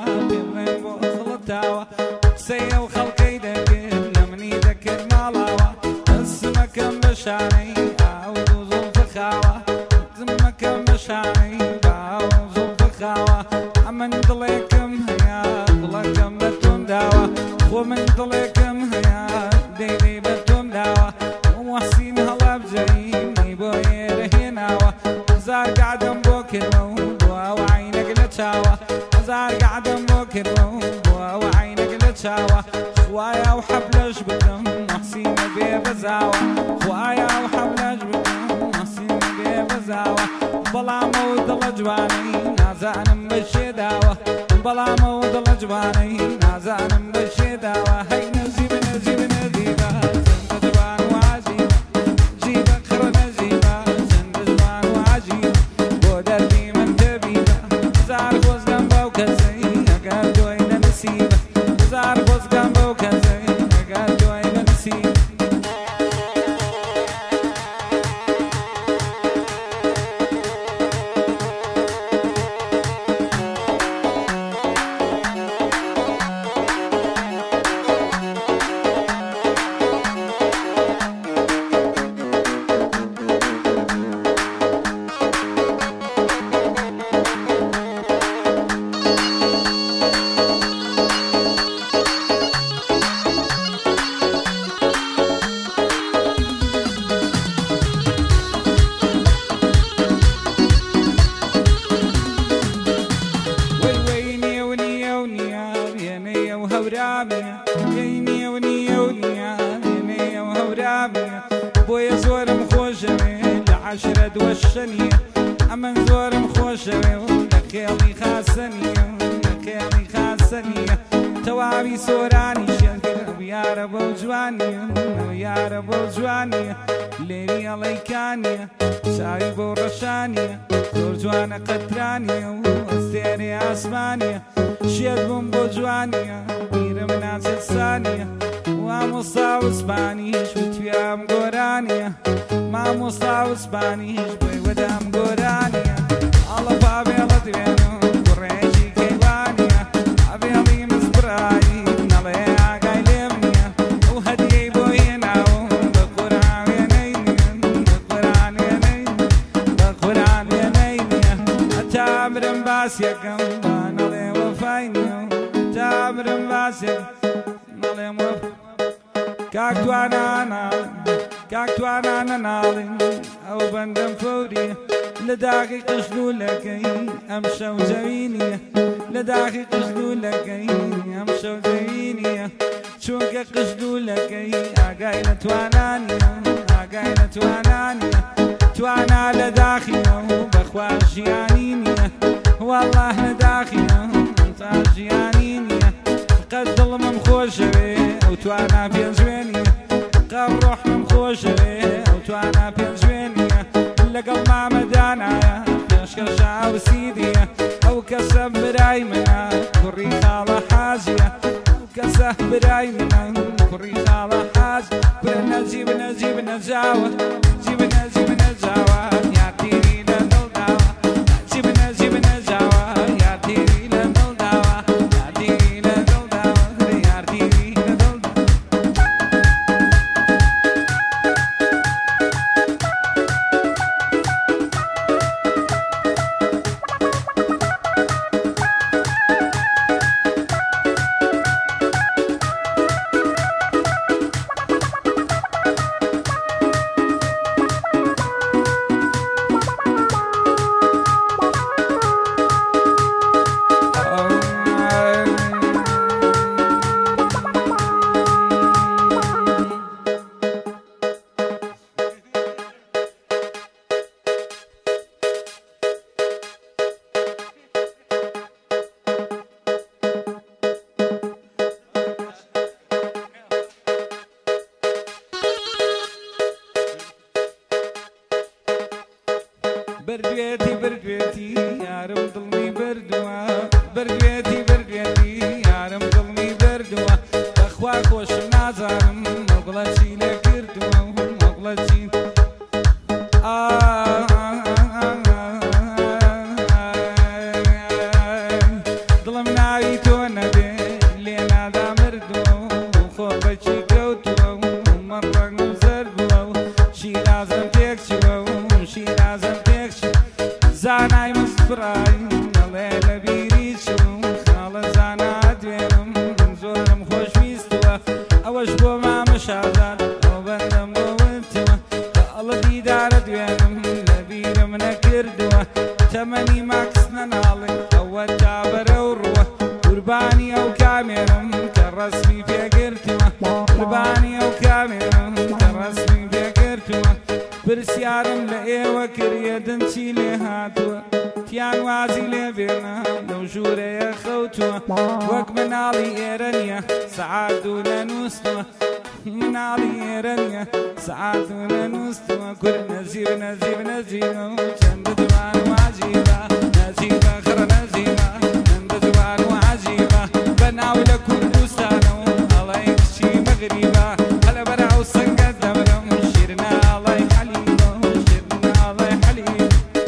بێڵێن بۆ خڵتاوە قسەیە و خەڵکەی دەکرد لە منی دەکرد ماڵاوە دەستمەکەم بە شانەی ئاو و زوڵفە خاوە دەستمەکەم بە شانەی ئاو و زوڵفە خاوە ئەمن دڵێکم هەیە دڵەکەم بە تۆم داوە خۆ من دڵێکم هەیە دەیدەی بە تۆم داوە وەحسین هەڵا بجەینی بۆ ئێرە هێناوە هەزار گعدەم بۆ کردەوە بۆ ئەوە عینەک لە چاوە هەزار گعدەم بۆ کردەوە بۆ ئەوە عینەک لە چاوە خوایە و حەبلەش بکەم وەحسینە بێ بەزاوە خوایە و حەبلەش بکەم وەحسینە بێ بەزاوە بەڵامە و دڵە جوانەی نازانم بە شێداوە بەڵامە و دڵە جوانەی نازانم بە شێداوە هەی نەزیبە نەزیبە نەزیبە چەندە جوان و عەجیبە جیبە خڕە نەزیبە چەندە جوان و عەجیبە بۆ دەردی من تەبیبە هەزار خۆزگەم بەو کەسەی ئەگەر تۆی لە نسیبە هەزار خۆزگەم بەو کەسەی ئەگەر تۆی لە نسیبە بۆیە زۆرم خۆشەوێ لە عەشرەت وەشەنیە ئەمن زۆرم خۆشەوێ لە خێڵی خاسەنیە لە خێڵی خاسەنیە تەواوی سۆرانی شێنکرد یارە بەو جوانیە یارە بەو جوانیە لێری ئەڵەیکانیە چاوی بەو ڕەشانیە زۆر جوانە قەترانیە و ئەستێرەی ئاسمانیە شێت بووم بۆ جوانیە بیرم ناچێت سانیە مامۆستا وسپانیش وتویام گۆرانیە مامۆستا وسپانیش بۆی وەدام گۆرانیە ئەڵە پابێڵە دوێنە کوڕێکی کەیوانیە ئەبێڵی مزبرایی نەڵێ ئاگای لێم نییە ئەو هەدیەی بۆ هێناوە بە قورئان وێنەی نییە بە قورئان وێنەی بە قورئان وێنەی نییە هەتا برم باسیەکەم با نەڵێ وەفای نییە هەتا برم باسیەکەم نەڵێم وەفای کاکتوانانە ناڵین ئەو بەندەم فەوریە لە داغی قژلوولەکەی ئەم شەو جەوینیە لە داغی قژلوولەکەی ئەم شەو جەوینیە چونکە قژلوولەکەی ئاگای لە توانانیە ئاگای لە توانانیە توانا لە داخیە و بەخوا ژیانی نییە وەڵڵاه لە داخیە تا ژیانی نییە قەت دڵمم خۆشەوێ ئەو توانا پێنجوێنیە قەم ڕۆحمم خۆشەوێ ئەو توانا پێنجوێنیە لەگەڵ مامەدانایە پێشکەشە ئەوسیدیە ئەو کەسە برای منە کوڕی خاڵە حاجیە ئەو کەسە برای منە کوڕی خاڵە حاج کورە نەجیب نەجیب نەجاوە جیب نەجیب نەجاوە یارتیری لە دڵداوە جیب نەجیب نەجاوە یارتیری لە دڵداوە یارتیری لە دڵداوە یارتیری لە دڵداوە یاری تۆ نەبێ لێ نادا مردووە و خۆ بەچی کەوتووە و مەڕەنگ و زەرد بووە و شیرازم تێک چووە و شیرازم تێک چ زانای مزبڕای دەڵێ لە بیری چوم خاڵە زانا دوێنم زۆرم خۆشویستووە ئەوەش بۆ مامە شازاد ئەو بەندەم بۆ وتوە ئەڵە دیدارە دوێنم لە بیرم نەکردووە تەمەنی ماکس نەناڵێ ئەوە تا بەرە و ڕووە قوربانی ئەو کامێرم کە ڕەسمی پێگرتووە قوربانی ئەو کامێرم کە ڕەسمی پێگرتووە پرسیارم لە ئێوە کردن چی لێ هاتووە تیان وازی لێ بێنە لەو ژوورەیە خەوتووە وەک مناڵی ئێرە نییە سەعات و نەنووسمە مناڵی ئێرە نییە سەعات و نەنووسمە کورد نەزیب نەزیب نەزیبە و چەندە جوان و عەجیبە نەزیبە خڕە نەزیبە چەندە جوان و عەجیبە بەناو لە کوردستانە و ئەڵێی کچی مەغریبە هەلە بەراو سەنگە دەبرم شیرنە ئەڵێی حەلیبە شیرنە ئەڵێی حەلیب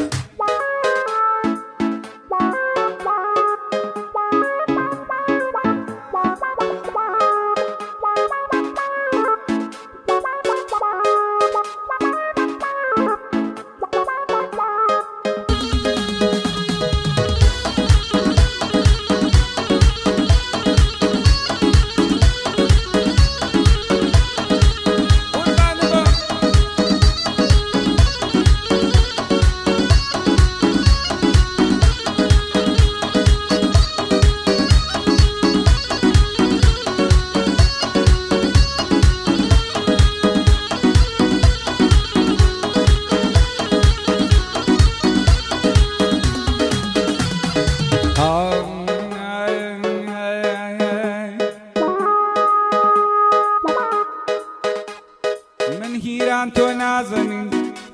من هیران تۆ نازەنین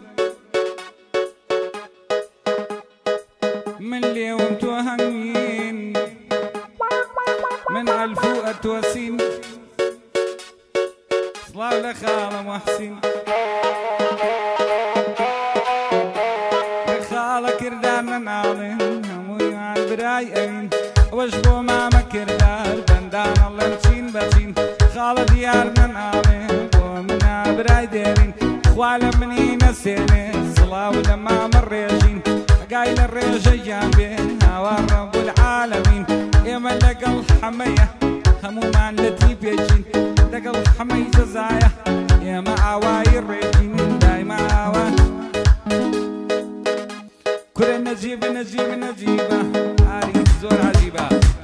من لێوم تۆ هەنگین من ئەلفو ئەتۆسین سڵاو لە خاڵە موحسین لە خاڵە کردار نەناڵێن هەموویان برای ئەوین ئەوەش بۆ مامە کردار بەندانە لەم چین بەچین خاڵە دیار نەناڵێن برای دێرین خوا لە منی نەسێنێ سڵاو لە مامە ڕێژین ئەگای لە ڕێژە گیان بێ هاوا ڕەب العالەمین ئێمە لەگەڵ حەمەیە هەمومان لەتی پێچین لەگەڵ حەمەی جەزایە ئێمە ئاوایی ڕێژین دایما ئاوا کورە نەجیبە نەجیبە نەجیبە ئاری زۆر عەجیبە